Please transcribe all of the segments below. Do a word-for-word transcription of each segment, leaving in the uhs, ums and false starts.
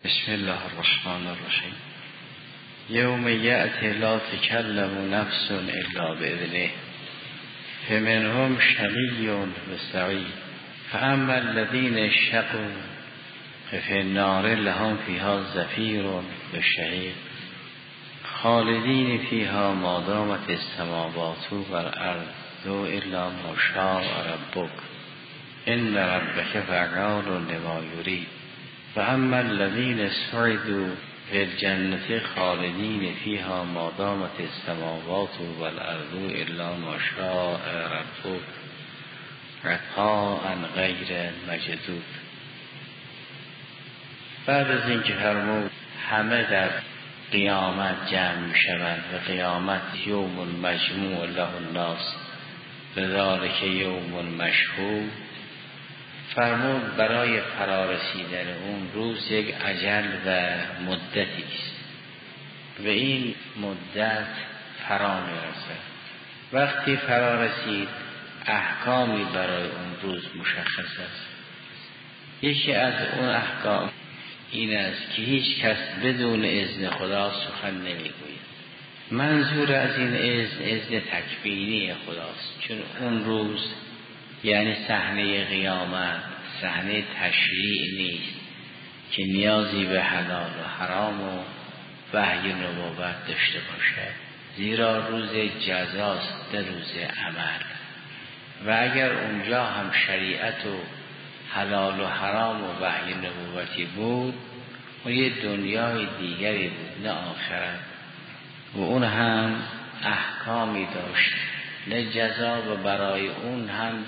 بسم الله الرحمن الرحیم. یوم یأتی لا تکلم نفس الا باذنه فمنهم شقی و سعید فاما الذین شقوا ففی النار لهم فیها زفیر و شهیق خالدین فیها ما دامت السماوات والارض الا ما شاء ربک ان ربک فعال لما یرید فاما الذین سعدوا فی الجنة خالدین فیها ما دامت السماوات والارض الا ما شاء ربک عطاء غیر مجدود. بعد از اینکه فرمود همه در قیامت جمع می شوند و قیامت یوم مجموع له الناس لذالک یوم مشهود، فرمود برای فرارسیدن اون روز یک اجل و مدتی است و این مدت فرا میرسد. وقتی فرارسید احکامی برای اون روز مشخص است. یکی از اون احکام این است که هیچ کس بدون اذن خدا سخن نمیگوید. منظور از این اذن اذن تکوینی خداست، چون اون روز یعنی صحنه قیامت صحنه تشریع نیست که نیازی به حلال و حرام و وحی نبوت داشته باشد، زیرا روز جزاست، در روز عمل. و اگر اونجا هم شریعت و حلال و حرام و وحی نبوتی بود و یه دنیای دیگری بود، نه آخرت، و اون هم احکامی داشت، نه جزا، و برای اون هم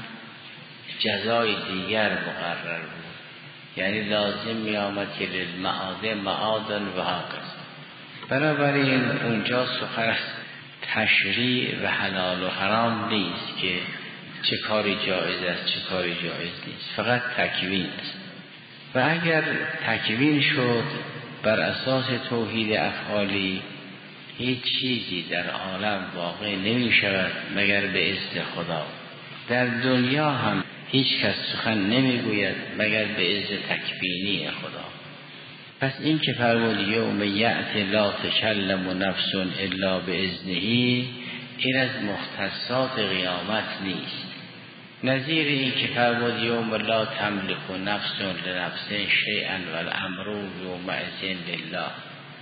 جزای دیگر مقرر بود، یعنی لازم می آمد که للمعاد معادن و هاکذا. بنابراین اونجا سخن تشریع و حلال و حرام نیست که چه کاری جایز است چه کاری جایز نیست، فقط تکوین است. و اگر تکوین شد بر اساس توحید افعالی، هیچ چیزی در عالم واقع نمی شود مگر به اذن خدا. در دنیا هم هیچ کس سخن نمی گوید مگر به اذن تکوینی خدا. پس این که فرمود یوم یأتی لا تکلم نفس الا باذنه، این از مختصات قیامت نیست. نظیر این که فرمود یوم لا تملک نفس لنفس شیئا والامر یومئذ لله،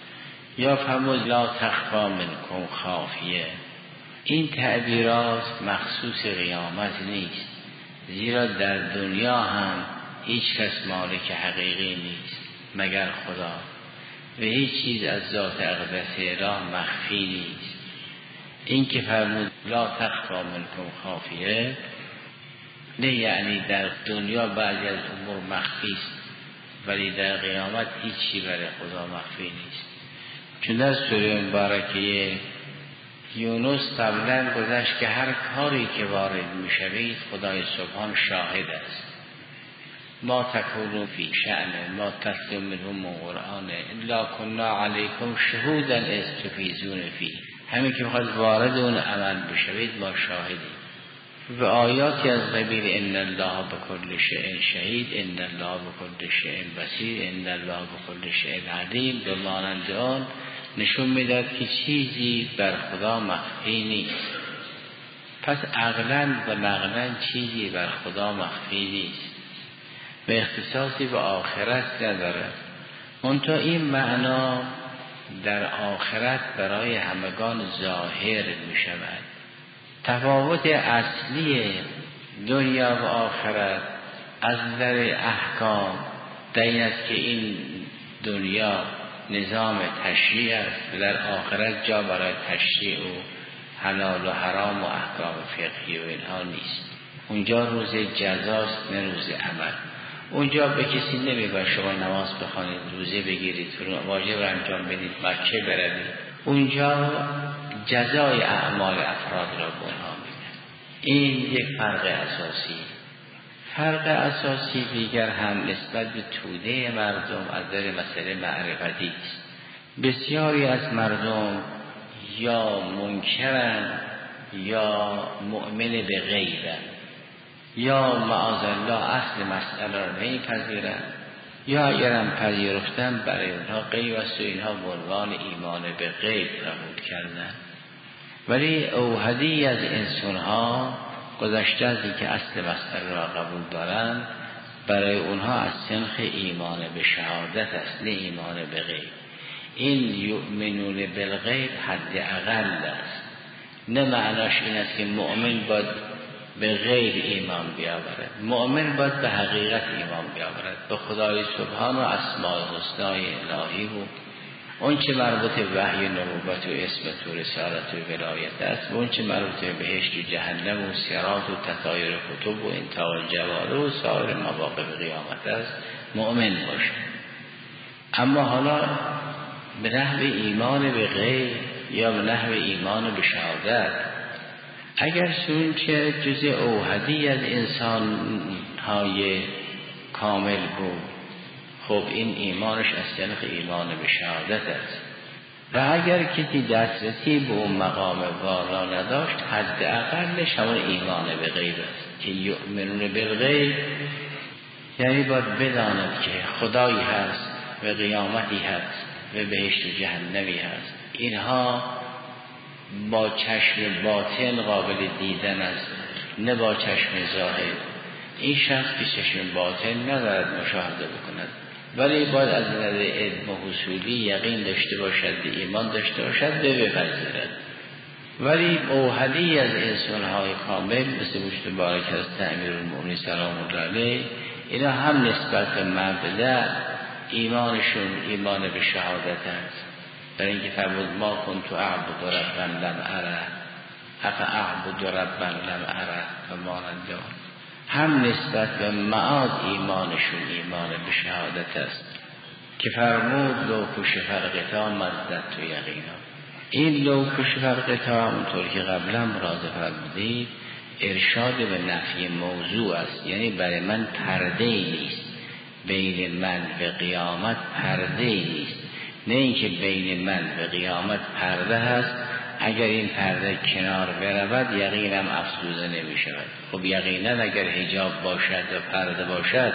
یا فرمود لا تخفی منکم خافیه، این تعبیرات مخصوص قیامت نیست، زیرا در دنیا هم هیچ کس مالک حقیقی نیست مگر خدا و هیچ چیز از ذات اقدس اله مخفی نیست. این که فرمود لا تخفی منکم خافیه، نه یعنی در دنیا بعضی از امور مخفی است ولی در قیامت هیچی برای خدا مخفی نیست. چون در سوره مبارکه یونس قبلا گذشت که هر کاری که وارد میشوید خدای سبحان شاهد است. ما تکونوا فی شأن ما تتلو منه من قرآن الا کنا علیکم شهودا اذ تفیضون فیه، همین که بخواد وارد اون عمل بشوید ما شاهدیم. و آیاتی از قبیل ان الله بكل شیء شهید، ان الله بكل شیء بصیر، ان الله بكل شیء علیم، به مانند آن نشون میداد که چیزی بر خدا مخفی نیست. پس عقلاً و نقلاً چیزی بر خدا مخفی نیست و اختصاصی به آخرت ندارد. منتها این معنا در آخرت برای همگان ظاهر می شود. تفاوت اصلی دنیا و آخرت از نظر احکام در این است که این دنیا نظام تشریع است و در آخرت جا برای تشریع و حلال و حرام و احکام فقهی و اینها نیست. اونجا روز جزاست نه روز عمل. اونجا به کسی نمیگه شما نماز بخوانید، روزه بگیرید، واجب انجام بدید، مکه بروید. اونجا جزای اعمال افراد را به اونها میدن. این یک فرق اساسی. فرق اساسی دیگر هم نسبت به توده مردم از نظر مسئله معرفتی است. بسیاری از مردم یا منکرن یا مؤمن به غیبن، یا معاذ الله اصل مسئله را نمیپذیرن، یا اگرم پذیرفتن برای اونها غیب است و اینها به عنوان ایمان به غیب قبول کردن. ولی اوحدی از انسانها گذشته از این که اصل مسئله را قبول دارن، برای اونها از سنخ ایمان به شهادت است، نه ایمان به غیب. این یؤمنون بالغیب حد اقل است، نه معناش این است که مؤمن باید به غیب ایمان بیاورد. مؤمن باید به حقیقت ایمان بیاورد، به خدای سبحان و اسماء الحسنای الهی و اون چه مربوط به وحی نبوت و اسمت و رسالت و ولایت است، و اون چه مربوط به بهشت و جهنم و صراط و تطایر کتب و انتاء الجواره و سایر مواقف قیامت است، مؤمن باشه. اما حالا به نحو ایمان به غیب یا به نحو ایمان به شهادت، اگر چون جز اوحدی از انسان های کامل بود، خب این ایمانش از طریق ایمان به شهادت است. و اگر کسی دسترسی به اون مقام والا نداشت، حد اقلش همون ایمان به غیب است که یؤمنون بالغیب، یعنی باید بداند که خدایی هست و قیامتی هست و بهشت و جهنمی هست. اینها با چشم باطن قابل دیدن است، نه با چشم ظاهر. این شخص که چشم باطن ندارد مشاهده بکند، ولی باید از نظر علم و حصولی یقین داشته باشد، ایمان داشته باشد، به بپذیرد. ولی اوحدی از انسان‌های کامل مثل وجود بارک از امیرالمؤمنین سلام الله علیه، اینا هم نسبت به مبدأ ایمانشون ایمان به شهادت است. برای اینکه فرمود ما کنت اعبد ربا لم اره اف اعبد ربا لم اره و مانند آن. هم نسبت به معاد ایمانشون ایمان به شهادت است که فرمود لو کشف الغطا مزدت و یقینا. این لو کشف الغطا اونطور که قبلا مراجعه فرمودید ارشاد به نفی موضوع است، یعنی برای من پرده نیست، بین من و قیامت پرده نیست. نه اینکه بین من و قیامت پرده هست، اگر این پرده کنار برود یقینم افسوده نمی شود. خب یقینا اگر حجاب باشد و پرده باشد،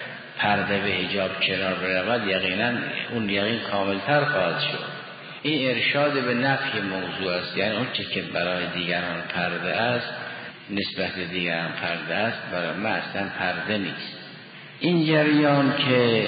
پرده به حجاب کنار برود، یقینا اون یقین کاملتر خواهد شد. این ارشاد به نفی موضوع است، یعنی اون چه که برای دیگران پرده است نسبت به دیگران پرده است، برای من اصلا پرده نیست. این جریان که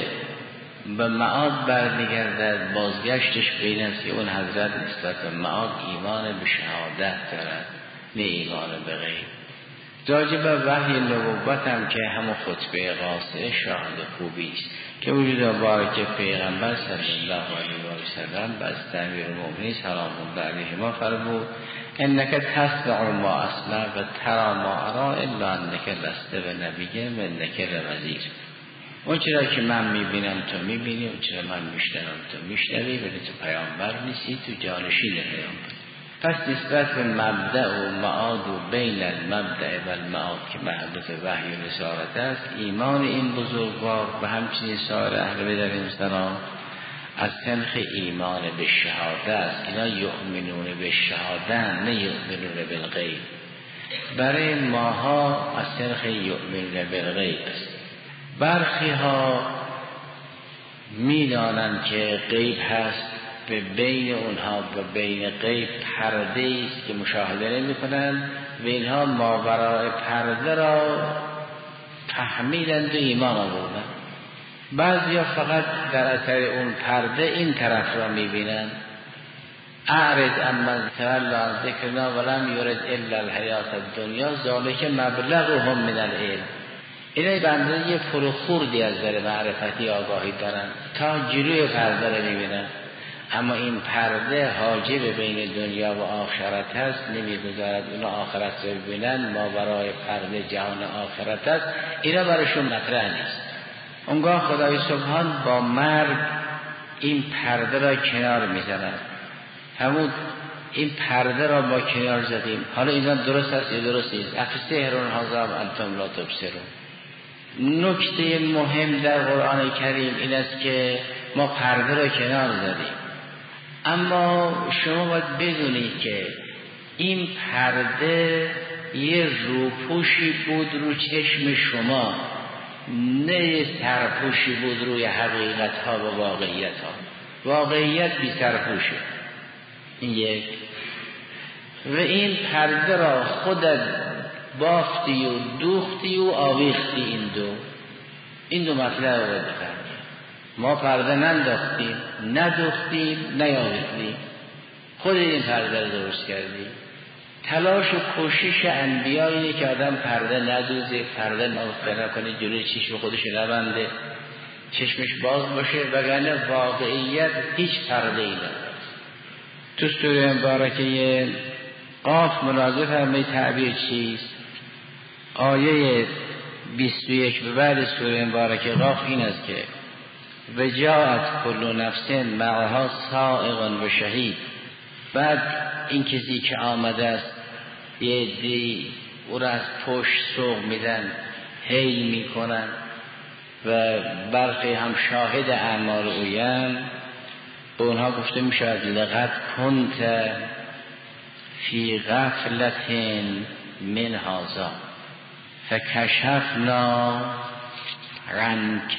به معاد برمیگردد، بازگشتش به این است که اون حضرت نسبت به معاد ایمان به شهادت دارد، نه ایمان به غیب. راجع به وحی نبوت هم که همون خطبه قاصره شاهد خوبی است که وجود مبارک پیغمبر صلی الله علیه و سلم بس امیرالمؤمنین سلام الله علیه ما فرمود انک تسمع ما اسمع و ترى ما ارى الا انک لست بنبی و انک لنذیر. اون چرا که من میبینم تو میبینی، اون چرا من میشنوم تو میشنوی، ولی تو پیامبر نیستی، تو جانشین پیامبر. پس نسبت به مبدأ و معاد و بین المبدأ و المعاد که محبت وحی و رسالت است، ایمان این بزرگوار و همچنین سایر اهل بیت السلام از سنخ ایمان به شهادت است. اینا یؤمنون به شهادت، نه یؤمنون بالغیب. برای ماها از سنخ یؤمنون بالغیب است. برخی ها میدانند که غیب هست، به بین اونها و بین غیب پرده است که مشاهده نمی کنند و اینها ماورای پرده را تحمیلند و ایمان آوردند. بعضی ها فقط در اثر اون پرده این طرف را می بینند. اعرض عمن تولى عن ذکرنا ولم یرد الا الحیات الدنیا ذلک مبلغهم من العلم. اینه بنده یه پروخوردی از در معرفتی آگاهی دارن، تا جلوی پرده رو میبینن، اما این پرده حاجب بین دنیا و آخرت هست، نمیگذارد اونا آخرت رو ببینن. ما برای پرده جهان آخرت هست، اینا برایشون مطرح نیست. اونگاه خدای سبحان با مرگ این پرده را کنار میزند. همون این پرده را با کنار زدیم، حالا اینا درست است یا درست نیست؟ افسحرون هذا انتم لا تبصرون. نکته مهم در قرآن کریم این است که ما پرده را کنار زدیم، اما شما باید بدونید که این پرده یه روپوشی بود رو چشم شما نه سرپوشی بود روی حقیقت ها و واقعیت ها. واقعیت بی سرپوشه. این یک. و این پرده را خودت بافتی و دوختی و آویختی. این دو این دو مطلب رو بفهمی. ما پرده ننداختیم، ندوختیم، نیاویختیم، خود این پرده رو درست کردیم. تلاش و کوشش انبیا اینه که آدم پرده ندوزه، پرده نکنه، جلوی چشم خودش نبنده، چشمش باز باشه، وگرنه واقعیت هیچ پرده ای نداره. تو سوره مبارکه قاف ملاحظه فرمایید تعبیر چیست؟ آیه بیست و یک به بعد سوره مبارکه قاف این است که و جاءت کل نفس معها سائق و شهید. بعد این کسی که آمده است یه دی او را از پشت سوق میدن، هی میکنن و برخی هم شاهد اعمال اوین. به اونها گفته میشود لقد کنت فی غفلت من هذا فکشفنا عنک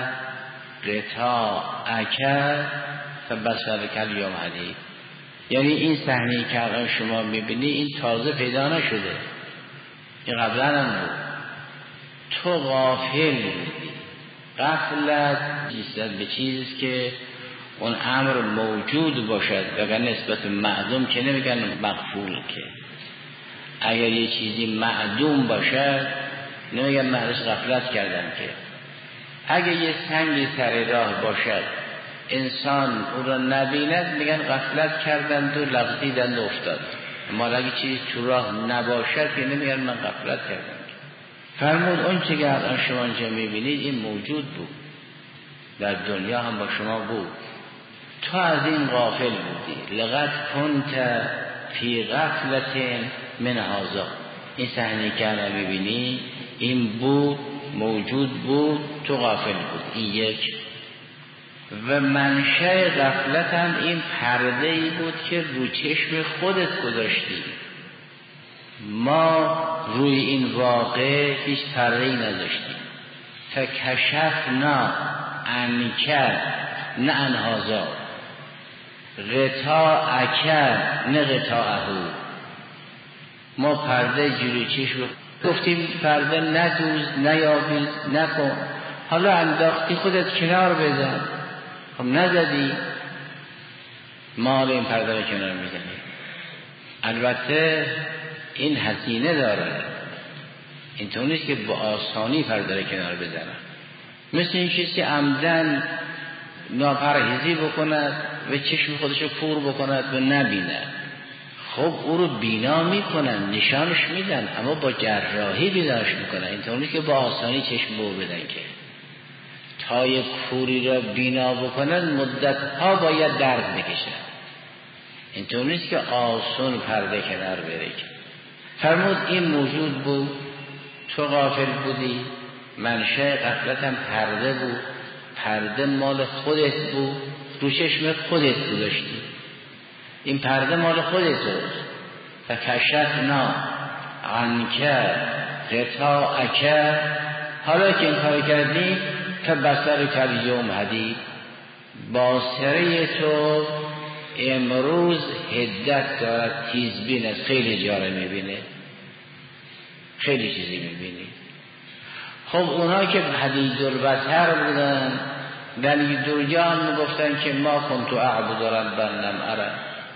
غطاءک فبصرک الیوم حدید. یعنی این صحنه‌ای که الان شما میبینی این تازه پیدا نشده، این قبلا هم بود. تو غافل بودی. غفلت نسبت به چیزی که اون امر موجود باشد، وگرنه نسبت معدوم که نمیگن مغفول. که اگر یه چیزی معدوم باشد نمیگن محض غفلت کردن. که اگر یه سنگی سر راه باشد انسان او را نبیند میگن غفلت کردند و لغزیدند و افتاد. اما اگه چیزی تو راه نباشد که نمیگن من غفلت کردم. فرمود اون چه که الان شما اینجا میبینید این موجود بود، در دنیا هم با شما بود، تو از این غافل بودی. لقد کنت فی غفلت من هذا. این صحنه که الان میبینی این بود، موجود بود، تو غافل بود. این یک. و منشأ غفلت هم این پرده ای بود که رو چشم خودت گذاشتی. ما روی این واقع هیچ پرده ای نذاشتیم. فکشفنا عنک نه عن هذا غطاءک نه غطاءه. ما پرده جلوی چشم گفتیم پرده ندوز، نیابیز، نکن. حالا انداختی خودت کنار بزن. خب نزدی، ما این پرده رو کنار میزنیم. البته این هزینه داره، اینطور نیست که با آسانی پرده رو کنار بزنن. مثل این کسی عمدن ناپرهیزی بکند و چشم خودش رو کور بکند و نبیند. خب او رو بینا میکنن، نشانش میدن، اما با جراحی بیدارش میکنن. اینطور نیست که با آسانی چشم بو بدن. که تا یک کوری را بینا بکنن مدت ها باید درد بکشن. اینطور نیست که آسون پرده کنار بره. فرمود این موجود بود، تو غافل بودی. منشأ غفلتم پرده بود، پرده مال خودت بود، رو چشم خودت گذاشتی. این پرده مال خودت بود. فکشفنا عنک غطاءک. حالا که این کار کردی فبصرک الیوم حدید. باصره تو امروز حدت دارد، تیزبین است، خیلی جاره میبینه، خیلی چیزی میبینی. خب اونا که حدید البصر بودن در دنیا هم میگفتن که ما کنت اعبد ربا لم اره.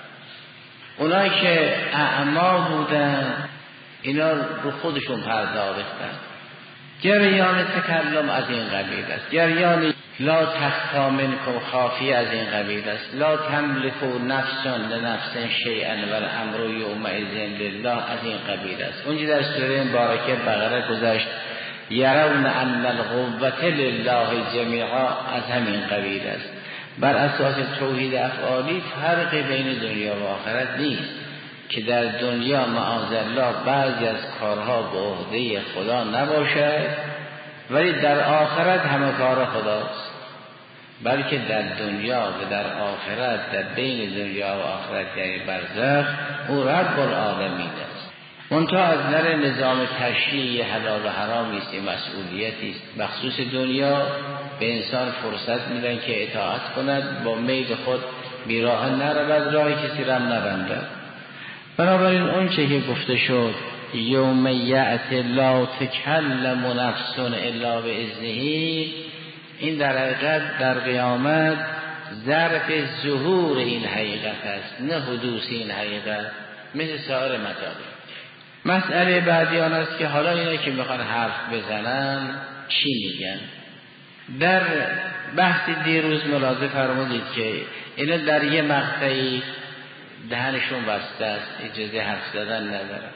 اونا که اعما بودن اینا رو خودشون پرده آویختن. جریان تکلم از این قبیل است. جریان لا تخفی منکم خافی از این قبیل است. لا تملکو نفس لنفس شیئا والامر یومئذ لله از این قبیل است. اونجا در سوره مبارکه بقره گذشت یرون ان القوة لله جمیعا از همین قبیل است. بر اساس توحید افعالی فرق بین دنیا و آخرت نیست که در دنیا معاذالله بعضی از کارها به عهده خدا نباشد ولی در آخرت همه کار خداست. بلکه در دنیا و در آخرت، در بین دنیا و آخرت یعنی برزخ، او رب العالمین است. منتها از نظر نظام تشریعی حلال و حرامی است، مسئولیتی است. بخصوص دنیا به انسان فرصت میدن که اطاعت کند، با میل خود بیراه نرود، راه کسی را نبندد. بنابراین اون چه که گفته شد یوم یأت لا تکلم نفس الا باذنه، این در حقیقت در قیامت ظرف ظهور این حقیقت است، نه حدوث این حقیقت، مثل سایر مطالب. مسئله بعدی آن است که حالا اینا که میخوان حرف بزنن چی میگن. در بحث دیروز ملاحظه فرمودید که اینا در یه مقطعی دهنشون بسته است، اجازه حرف زدن ندارن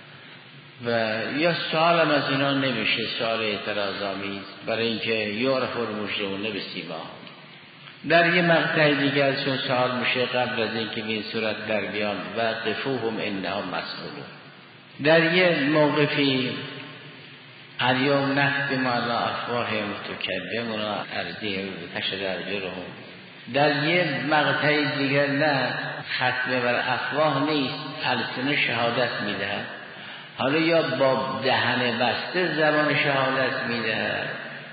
و یا سوال هم از اینا نمیشه، سوال اعتراض‌آمیز، برای اینکه یعرف المجرمون بسیماهم. در یه مقطع دیگه ازشون سوال میشه قبل از اینکه به این صورت در بیان وقفوهم انهم مسئولون. در یه موقفی الیوم نختم علی افواههم تکلمنا ارجلهم تشهد ارجلهم. در یه مقطع دیگر نه، ختم بر افواه نیست، السنه شهادت میدهد. حالا یا با دهن بسته زبان شهادت میدهد،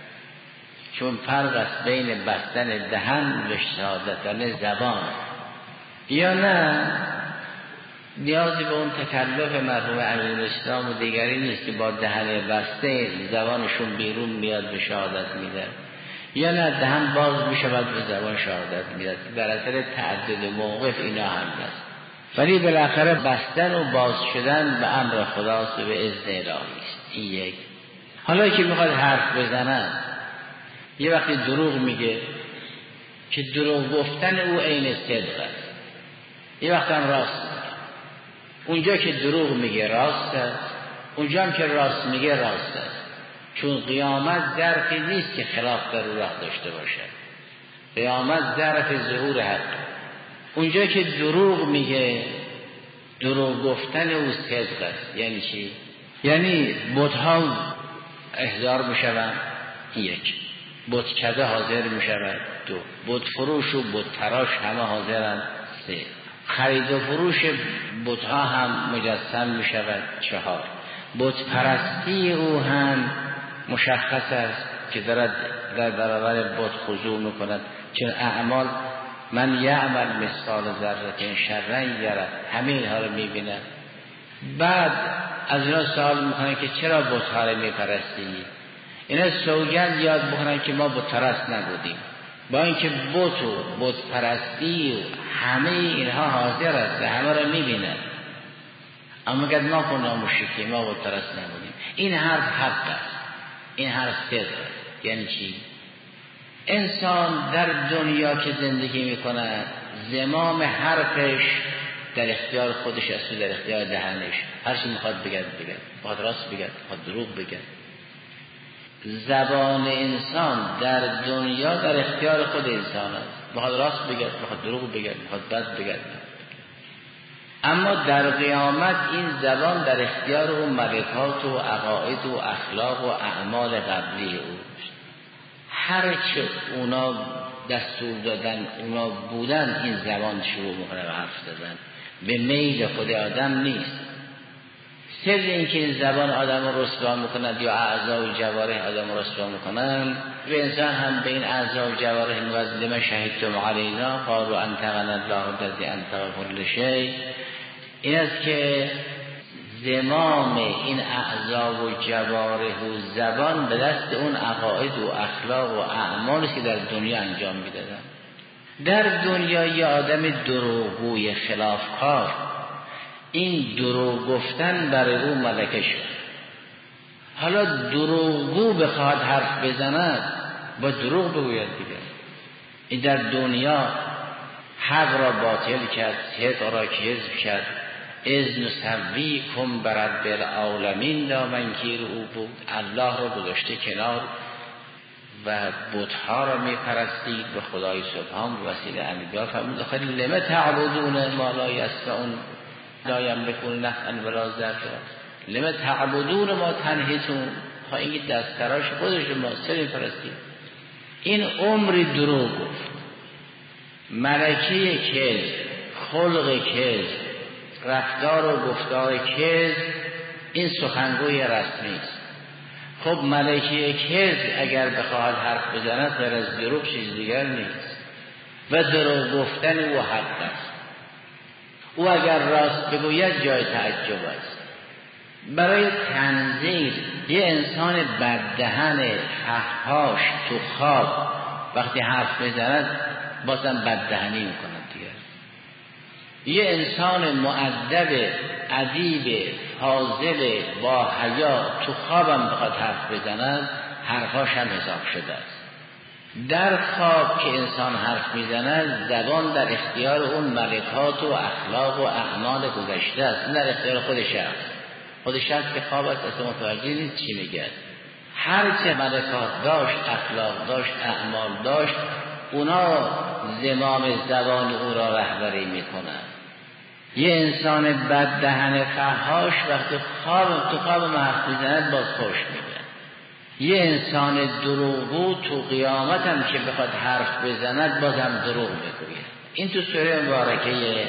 چون فرق است بین بستن دهن و شهادتن زبان، یا نه نیازی به اون تکلف مرحوم امیرالاسلام و دیگری نیست که با دهن بسته زبانشون بیرون میاد به شهادت میده، یا نه دهن باز میشود به زبان شهادت میده. در اثر تعدد موقف اینا هم هست، ولی بالاخره بستن و باز شدن به امر خداست و به اذن الهی است. این یک. حالا که میخواد حرف بزنن، یه وقتی دروغ میگه که دروغ گفتن او عین صدق است، یه وقت هم راست میگه. اونجا که دروغ میگه راست است، اونجا هم که راست میگه راست است، چون قیامت ظرفی نیست که خلاف در او راه داشته باشد. قیامت ظرف ظهور حق. اونجا که دروغ میگه، دروغ گفتن او صدق است. یعنی چی؟ یعنی بت‌ها احضار میشوند، یک. بتکده حاضر میشود، دو. بت فروش و بت تراش همه حاضرند، سه. خرید و فروش بت‌ها هم مجسم میشود، چهار. بت پرستی او هم مشخص است که دارد در برابر بت خضوع میکند، چون اعمال من یعمل مثقال ذره شرا یره، همه اینها رو میبیند. بعد از اینا سوال میکنن که چرا بت‌ها رو میپرستی؟ اینا سوگند یاد بکنن که ما بت پرست نبودیم، با اینکه بت و بت پرستی و همه اینها حاضر است، همه رو میبینن، اما گفت ما کنم مشرکی، ما بت پرست نبودیم. این حرف حق است، این حرف صدق است. یعنی چی؟ انسان در دنیا که زندگی میکنه زمام حرفش در اختیار خودش است و در اختیار دهنش. هر چی میخواد بگه بگه، میخواد راست بگه، میخواد دروغ بگه. زبان انسان در دنیا در اختیار خود انسان است، میخواد راست بگه، میخواد دروغ بگه، میخواد بد بگه. اما در قیامت این زبان در اختیار اون ملکات و عقاید و اخلاق و اعمال قبلی اوست. هر چه اونا دستور دادن، اونا بودن، این زبان شروع میکنه به حرف زدن، به میل خود آدم نیست. سر این که این زبان آدم رو رسوا میکند یا اعضا و جوارح آدم رو رسوا میکنن، به انسان هم به این اعضا و جوارح میگوید لما شهدتم علینا قالوا انطقنا الله الذی انطق کل شیء. این است که زمام این اعضا و جوارح و زبان به دست اون عقاید و اخلاق و اعمالی که در دنیا انجام میدادن. در دنیا یه آدم دروغگوی خلافکار، این دروغ گفتن برای او ملکه شد. حالا دروغگو بخواد حرف بزند با دروغ بگوید دیگه. این در دنیا حق را باطل کرد، صدق را کذب کرد. اذن سوی کن برد بالعالمین دامن گیر او بود. الله را گذاشته کنار و بت‌ها را میپرستید به خدای سبحان و وسیله انبیا. فرمود خیلی لما تعبدون ما لا یسمعون لا یملکون نفعا ولا ضرا لما تعبدون ما تنحتون. ها این دست تراش خودش ما سر پرستید. این عمری دروغ گفت، ملکه کذب، خلق کذب، رفتار و گفتار کذب این سخنگوی رسمی است. خب ملکه کذب اگر بخواهد حرف بزند غیر از دروغ چیز دیگر نیست و دروغ گفتن او حق است. او اگر راست بگوید جای تعجب است. برای تنظیر یه انسان بددهن فحاش تو خواب وقتی حرف بزند بازم بددهنی میکنند دیگر. یه انسان مؤدب ادیب فاضل با حیا تو خوابم بخواد حرف بزند حرفاش هم حساب شده است. در خواب که انسان حرف میزند زبان در اختیار اون ملکات و اخلاق و اعمال گذشته است، در اختیار خودش است. خودش است که خواب است، اصلا متوجه نیست چی میگه. هر چه ملکات داشت، اخلاق داشت، اعمال داشت، اونا زمام زبان او را رهبری میکنند. یه انسان بددهن فحاش وقتی خواب تو خواب حرف میزند باز خوش میگه. یه انسان دروغگو تو قیامت هم که بخواد حرف بزند باز هم دروغ بگوید. این تو سوره مبارکه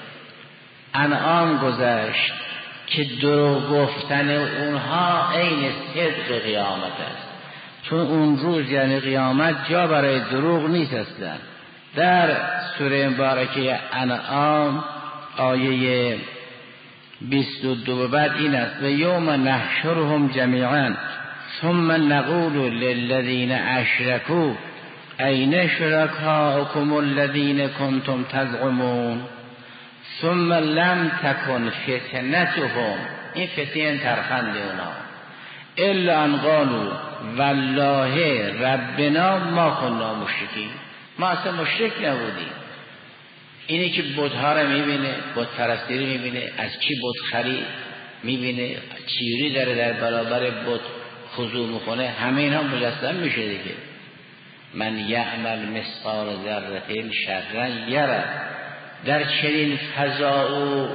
انعام گذشت که دروغ گفتن اونها عین صدق قیامت است، چون اون روز یعنی قیامت جا برای دروغ نیست اصلا. در سوره مبارکه انعام آیه بیست و دو بعد این است و یوم نحشرهم جمیعا ثم نقول للذین اشرکوا این شرکاؤکم الذین کنتم تزعمون ثم لم تکن فتنتهم، این فتنه ترفند اونا، الا ان قالوا والله ربنا ما کنا مشرکین، ما اصلا مشرک نبودیم. اینی که بت‌ها رو میبینه، بت پرستی رو میبینه، از چی بت خرید میبینه، چیری داره در برابر بت خضوع میکنه، همه اینا مجسم میشه دیگه. من یعمل مثقال ذره شرا یره. در چنین فضا و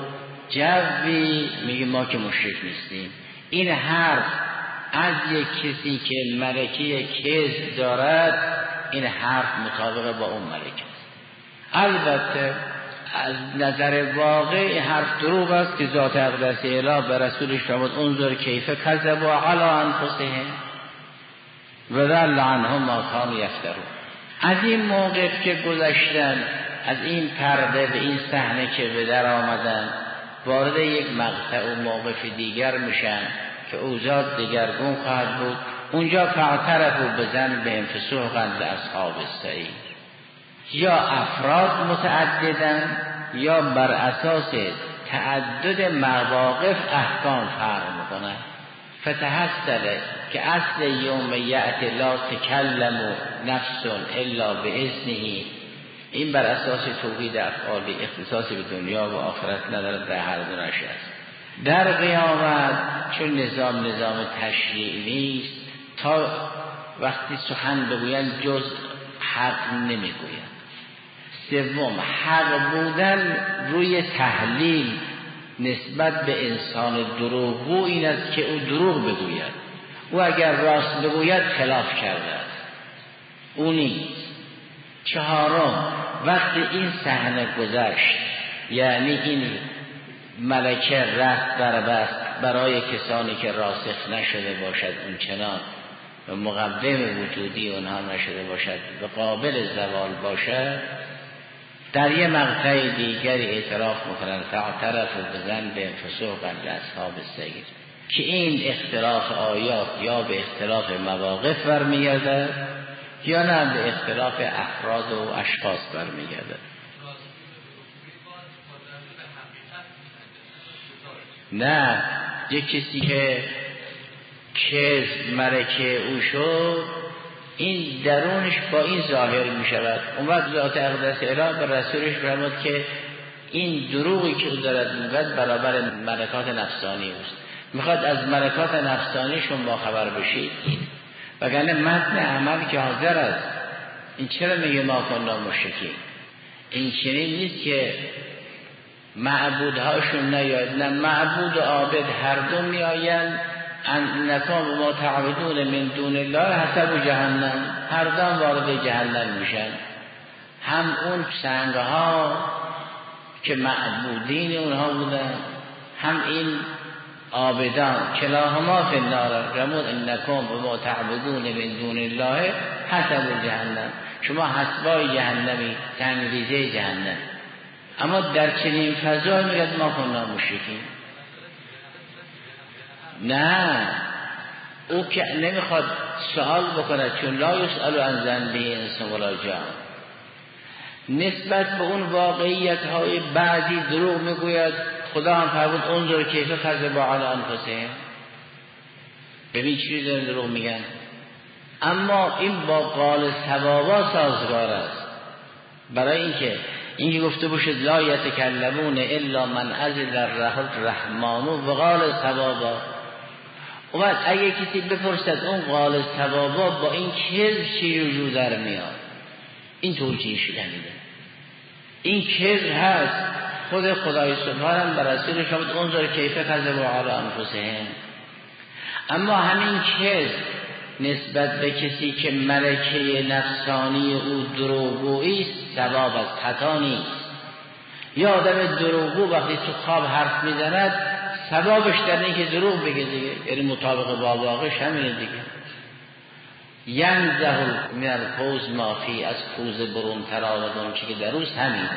جوی میگه ما که مشرک نیستیم. این حرف از یک کسی که ملکه کذب دارد، این حرف مطابق با اون ملکه است. البته از نظر واقعی حرف دروغ است که ذات اقدس اله به رسولش فرمود انظر کیف کذبوا علی انفسهم و ضل عنهم ما کانوا یفترون. از این موقف که گذشتن، از این پرده به این صحنه که به در آمدن، وارد یک مقطع و موقف دیگر میشن که اوضاع دیگرگون خواهد بود. اونجا فاعترفوا بذنبهم فسوقا لاصحاب السعیر. یا افراد متعددن یا بر اساس تعدد مواقف احکام فرق میکنن. فتحصل که اصل یوم یأتی لا تکلم نفس الا باذنه، این بر اساس توحید افعالی اختصاص به دنیا و آخرت ندارد، در هر دو نشه است. در قیامت چون نظام نظام تشریعی نیست، تا وقتی سخن بگویند جز حق نمیگویند. سوم، حق بودن روی تحلیل نسبت به انسان دروغگو این است که او دروغ بگوید. او اگر راست بگوید خلاف کرده است، او نیست. چهارم، وقتی این صحنه گذشت، یعنی این ملکه رفت بربست برای کسانی که راسخ نشده باشد اون چنان و مقوم وجودی اونها نشده باشد و قابل زوال باشد، در یه مقطع دیگری اعتراف میکنن فاعترف بذنبهم فسوقا لاصحاب السعیر، که این اختلاف آیات یا به اختلاف مواقف برمیگرده یا نه به اختلاف افراد و اشخاص برمیگرده. نه، یک کسی که کذب ملکه او شد، این درونش با این ظاهر می شود. اون وقت ذات اقدس اله به رسولش فرمود که این دروغی که او دارد میگوید برابر ملکات نفسانی اوست. میخواد از ملکات نفسانیشون با خبر بشید. این وگرنه متن عمل که حاضر است. این چرا میگه ما کنا مشرکین؟ این چنین نیست که معبودهاشون نیاید، نه معبود و عابد هر دو میآیند. انکم ما تعبدون من دون الله حسب جهنم، هر دو وارد جهنم میشن. هم اون سنگها که معبودین اونها بودن، هم این عابدان کلاهما فی النار رمود انکم و ما تعبدون من دون الله حسب جهنم، شما حسبای جهنمی، تنگریزه جهنم. اما در چنین فضای میگه ما کننا مشرکین. نه، او که نمیخواد سوال بکنه، چون لا یسأل عن ذنبه انس ولا جان. نسبت به اون واقعیت های بعضی دروغ میگوید. خدا هم فرمود انظر کیف کذبوا علی انفسهم، ببین چی دارن دروغ میگن. اما این با قال ثوابا سازگار است. برای اینکه اینکه گفته باشد لا یتکلمون الا من اذن الرحمن و قال ثوابا، و بعد اگه کسی بپرسد اون قال ثوابا با این کذب چی وجود در میاد، این توجیه شدنیده. این کذب هست. خود خدای سبحانه بر رسولش فرمود انظر کیف کذبوا علی انفسهم. اما همین کذب نسبت به کسی که ملکه نفسانی او دروغگویی است ثواب است، خطا نیست. یا آدم دروغگو وقتی تو خواب حرف میزند ثوابش در اینکه دروغ بگه دیگه، یعنی مطابق با واقعش همینه دیگه. ینزه من الفوز ما فی، از فوز برون تر آمد اون چی که در اوست همینه.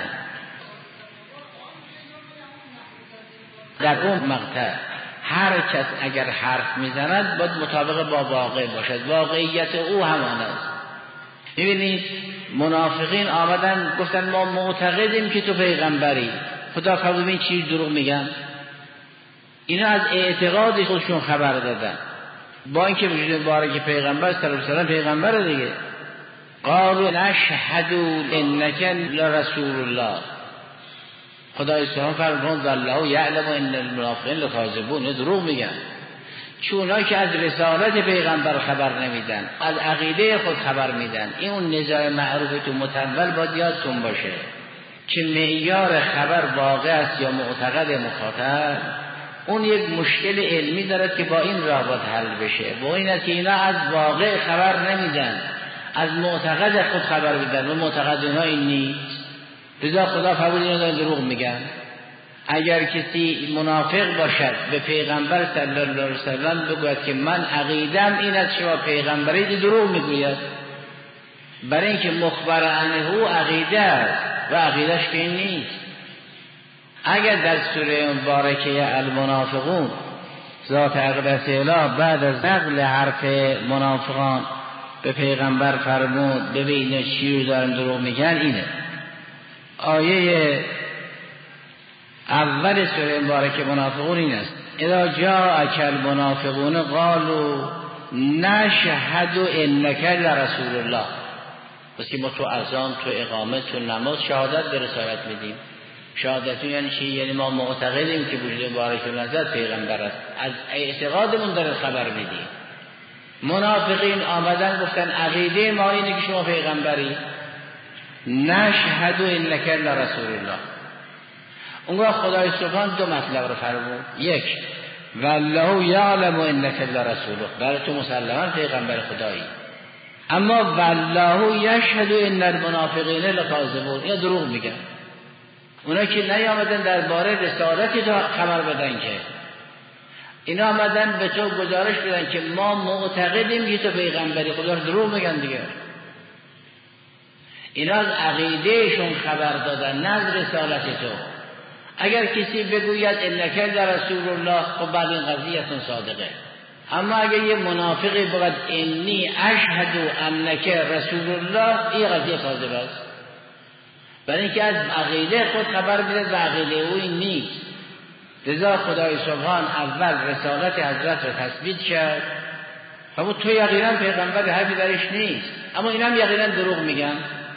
در اون مقطع هر کس اگر حرف میزند باید مطابق با واقع باشد، واقعیت او همان است. میبینید منافقین آمدن گفتن ما معتقدیم که تو پیغمبری. خدا فرمود این چیز دروغ میگن. اینا از اعتقاد خودشون خبر دادن، با اینکه وجود باره که پیغمبر صلی الله علیه و سلم پیغمبر دیگه. قالوا نشهد انک لرسول الله. خدای سبحانه فرمود الله یعلم ان المنافقین لکاذبون، دروغ میگن. چون اونایی که از رسالت پیغمبر خبر نمیدن، از عقیده خود خبر میدن. این اون نزاع معروف تو متول باید یادتون باشه که معیار خبر واقع است یا معتقد مخاطب، اون یک مشکل علمی دارد که با این راه باید حل بشه. با این است که اینا از واقع خبر نمیدن، از معتقد خود خبر میدن و معتقد اونها این نیست. لذا خدا فرمود اینا دارن دروغ میگن. اگر کسی منافق باشد به پیغمبر صلی الله علیه و سلم بگوید که من عقیدم این است شما پیغمبری، دروغ میگوید. برای اینکه مخبر عنه عقیده است و عقیدش که این نیست. اگر در سوره مبارکه المنافقون ذات اقدس اله بعد از نقل حرف منافقان به پیغمبر فرمود ببینه چی رو دارن دروغ میگن، اینه آیه اول سوره مبارکه منافقون این است: اذا جاءک المنافقون قالوا نشهد انک لرسول الله. پس که ما تو اذان، تو اقامت، تو نماز شهادت به رسالت میدیم. شهادت یعنی چی؟ یعنی ما معتقدیم که وجود بارک نظر پیغمبر است، از اعتقادمون داره خبر میدیم. منافقین آمدن گفتن عقیده ما اینه که شما پیغمبری. نشهد انک لرسول الله. اونگاه خدای سبحان دو مطلب رو فرمود. یک، والله یعلم انک لرسوله، برای تو مسلما پیغمبر خدایی. اما والله یشهد ان المنافقین لکاذبون، یا دروغ میگن. اونا که نیامدن درباره رسالت تو خبر بدن، که اینا آمدن به تو گزارش بدن که ما معتقدیم که تو پیغمبری. خدا دروغ میگن دیگه. اینا از عقیدهشون خبر دادن، نه از رسالت تو. اگر کسی بگوید انک لرسول الله، خب بعد این قضیهتون صادقه. اما اگر یه منافقی بگوید انی اشهد انک رسول الله، این قضیه کاذب است. برای اینکه از عقیده خود خبر میده و عقیده او این نیست. لذا خدای سبحان اول رسالت حضرت رو تثبیت کرد. فرمود تو یقینا پیغمبر، حرفی درش نیست. اما اینا هم یقینا دروغ میگن.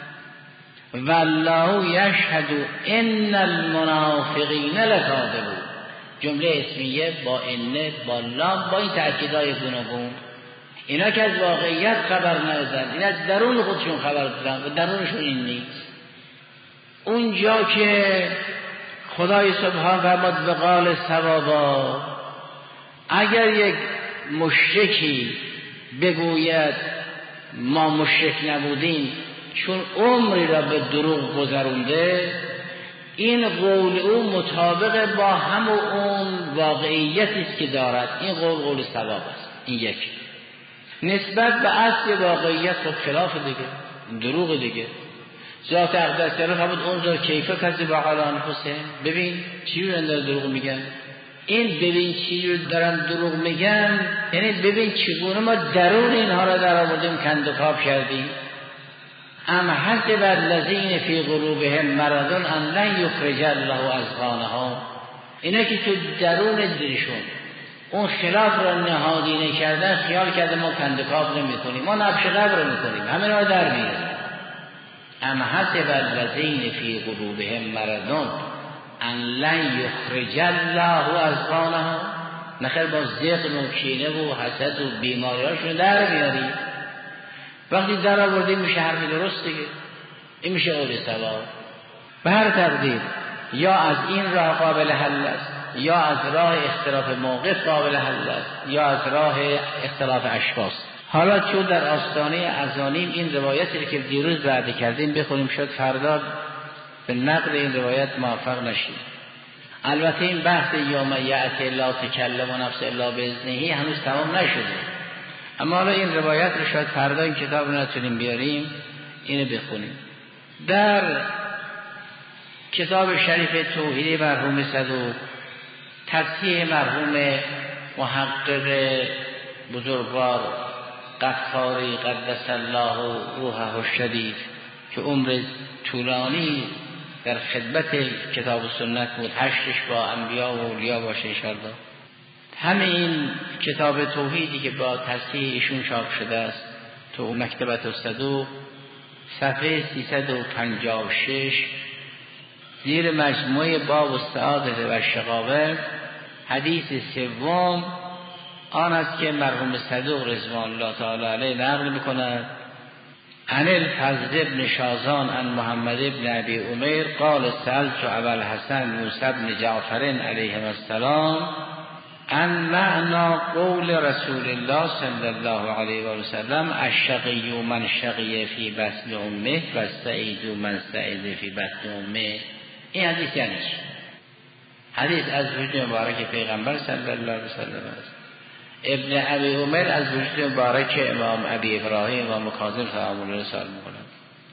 والله یشهد ان المنافقین لکاذبون. جمله اسمیه با ان، با لام، با این تأکیدهای گوناگون. اینا که از واقعیت خبر ندادن، اینا از درون خودشون خبر دادن و درونشون این نیست. اونجا که خدای سبحان فرمود به قال ثوابا، اگر یک مشرکی بگوید ما مشرک نبودیم چون عمری را به دروغ گذرونده، این قول او مطابق با هم اون واقعیتی است که دارد. این قول قول ثواب است. این یک. نسبت به اصل واقعیت خود خلاف دیگه، دروغ دیگه. ذات اقدس تعالی فرمود انظر کیف کذب علی انفسهم. ببین چی رو اندر دروغ میگن. این ببین چی رو دارن دروغ میگن، یعنی ببین چگونه ما درون اینها را در آوردیم کندوکاو کردیم. ام حسب الذین فی قلوبهم مرض ان لن یخرج الله اضغانهم. اینا که تو درون دلشون اون خلاف را نهادینه کردن، خیال کرده ما کندوکاو نمی‌کنیم، ما نبش قبر می‌کنیم، همین را در میاریم. ام حسب الذین فی قلوبهم مرض ان لن یخرج الله اضغانهم. نخیر با زغن و کینه و حسد و بیماریاشون در میاریم. وقتی در آوردیم میشه حرف درست دیگه. این میشه قول ثواب. به هر تقدیر یا از این راه قابل حل است، یا از راه اختلاف موقف قابل حل است، یا از راه اختلاف اشخاص. حالا چون در آستانه اذانیم این روایتی که دیروز وعده کردیم بخونیم، شد فردا به نقل این روایت موفق نشیم. البته این بحث یوم یأتی لا تکلم نفس الا باذنه هنوز تمام نشده، اما حالا این روایت رو شاید فردا این کتاب رو نتونیم بیاریم، اینو بخونیم. در کتاب شریف توحید مرحوم صدوق تصحیح مرحوم محقق بزرگوار غفاری قدس الله روحه الشریف که عمر طولانی در خدمت کتاب و سنت بود، هشتش با انبیا و اولیا باشه انشاءالله. همین کتاب توحیدی که با تصحیح ایشون چاپ شده است تو مکتبت الصدوق صفحه سیصد و پنجاه و شش زیر مجموعه باب السعادة و شقاوة حدیث سوم آن است که مرحوم صدوق رضوان الله تعالی علیه نقل می‌کند عن الفضل ابن شازان عن محمد ابن ابی عمیر قال سألت ابا الحسن موسی بن جعفر علیه السلام عن معنى قول رسول الله صلی الله علیه و سلم الشقی من شقی فی بطن امه و السعید من سعید فی بطن امه. این حدیث یعنی چی؟ حدیث از وجود مبارک پیغمبر صلی الله علیه و سلم است. ابن ابی عمر از وجود مبارک امام ابی ابراهیم و مکاظم سلام الله سلام می‌کنند.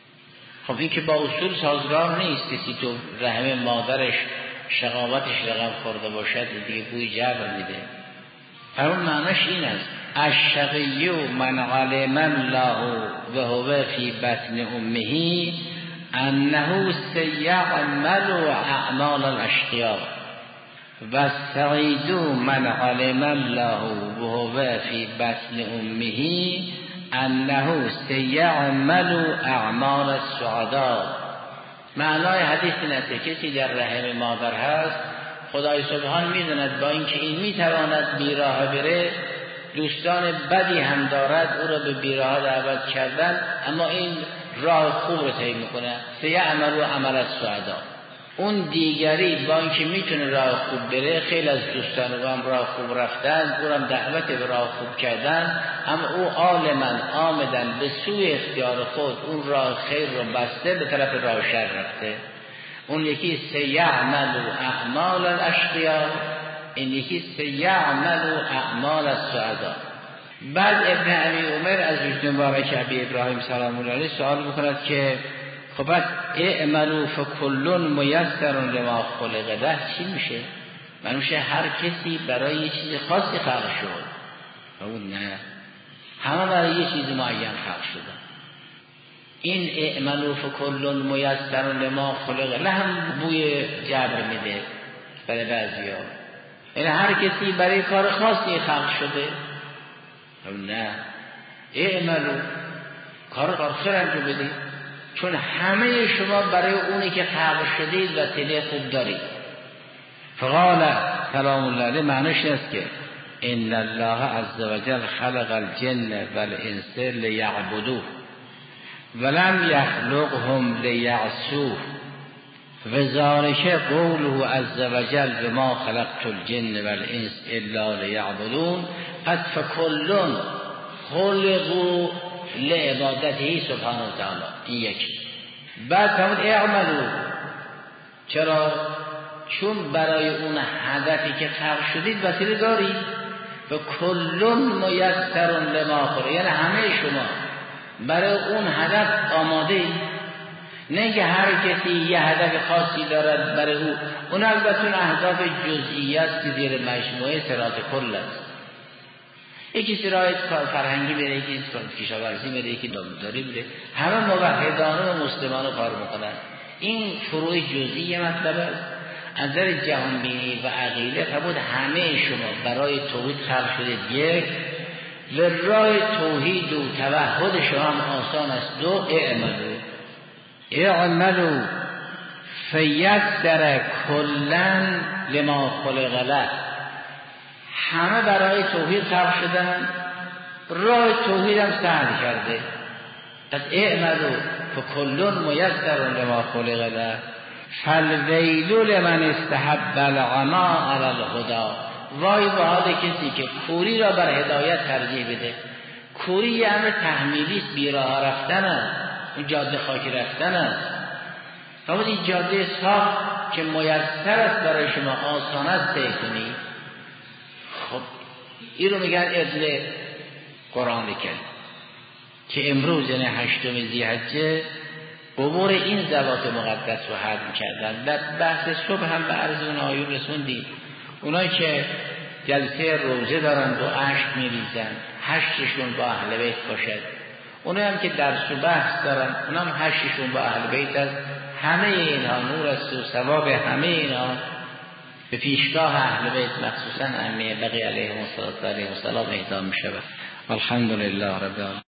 خب این که با اصول سازگار نیست. کسی تو رحم مادرش شقاوتش رقم خورده باشد دیگه بوی جبر میده. اون معنیش این است الشقی من علم الله و هو فی بطن امه انه سیعمل اعمال الاشقیاء و السعید من علم الله و هو فی بطن امه انه سیعمل اعمال السعداء. معنای حدیث این است که کسی در رحم مادر هست خدای سبحان میداند با اینکه این میتواند بیراه بره دوستان بدی هم دارد او را به بیراه دعوت کردن، اما این راه خوب رو طی میکنه. سیعمل عمل السعداء. اون دیگری با اینکه میتونه راه خوب بره خیلی از دوستان او هم راه خوب رفتن، او هم دعوت به راه خوب کردن، اما او عالماً آمدن به سوی اختیار خود اون راه خیر رو بسته به طرف راه شر رفته. اون یکی سیعمل اعمال الاشقیاء، این یکی سیعمل اعمال السعداء. بعد ابن ابی عمر از وجود مبارک ابی ابراهیم سلام الله علیه سوال میکند که خب بعد اعملوا فکل میسر لما خلق له چی میشه؟ من میشه هر کسی برای یه چیز خاصی خلق شد. اون نه، همه برای یه چیز معین خلق شدن. این اعملوا فکل میسر لما خلق له هم بوی جبر میده برای بعضیا. این هر کسی برای کار خاصی خلق شده. اون نه، اعملوا کار خاصی انجام بدید چون همه شما برای اونی که خلق شدید و تله خوب دارید. فقال سلام الله علیه معنیش است که ان الله عز وجل خلق الجن والانس لیعبدوه ولم یخلقهم لیعصوه و ذلک قوله عز وجل بما خلقت الجن والانس الا لیعبدون پس فکل خلقوا لعبادته سبحانه و تعالی. این یکی. بعد فرمود اعملوا چرا؟ چون برای اون هدفی که خلق شدید وسیله دارید و کلون میسر لما خلق، یعنی همه شما برای اون هدف آماده اید. نه که هر کسی یه هدف خاصی دارد برای او، اون البته اون اهداف جزئی است که زیر مجموعه صراط کل است. یکی صراط فرهنگی بره، یکی کشاورزی بره، یکی دامداری بره، همه موحدانه و مسلمانه کار میکنن. این فروع جزئی مطلب است. از نظر جهانبینی و عقیده فرمود همه شما برای توحید خلق شدید یک، و راه توحید و توحد شما هم آسان است. دو، اعملو اعملو فیسر کلن لما خلق له. همه برای توحید خلق شدن، راه توحید هم سهل کرده. پس اعملو فکلن میسر لما خلق له فالویل لمن استحب العما علی الهدی. وای به حال کسی که کوری را بر هدایت ترجیح بده. کوری یه امر تحمیلی است، بیراه رفتن است، اون جاده خاکی رفتن است. فرمود این جاده صاف که میسر است برای شما، آسان است طی کنید. خب این رو میگن ادل قرآن کریم که امروز یعنی هشتم ذی‌حجه امور این ذوات مقدس رو حرم کردن. در بحث صبح هم به عرض اون آیون رسوندیم. اونایی که جلسه روزه دارن و اشک میریزن، هشتشون با اهل بیت باشد. اونایی هم که درس و بحث دارن، اونا هم هشتشون با اهل بیت است. همه اینها نور است و ثواب همه اینها به پیشگاه اهل بیت مخصوصا ائمه بقیه علیهم السلام اهدا می شود. الحمدلله رب العالمین.